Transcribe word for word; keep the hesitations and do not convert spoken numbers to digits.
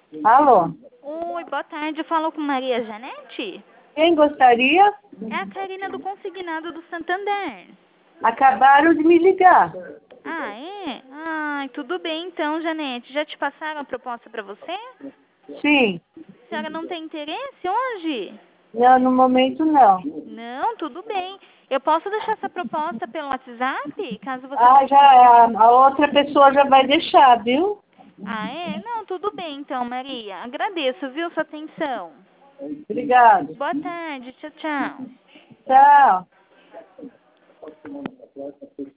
Alô? Oi, boa tarde. Eu falo com Maria Janete? Quem gostaria? É a Karina do Consignado do Santander. Acabaram de me ligar. Ah, é? Ai, tudo bem então, Janete. Já te passaram a proposta para você? Sim. A senhora não tem interesse hoje? Não, no momento não. Não, tudo bem. Eu posso deixar essa proposta pelo WhatsApp, caso você Ah, já precise. a, a outra pessoa já vai deixar, viu? Ah, é? Não, tudo bem então, Maria. Agradeço, viu, sua atenção. Obrigado. Boa tarde. Tchau, tchau. Tchau.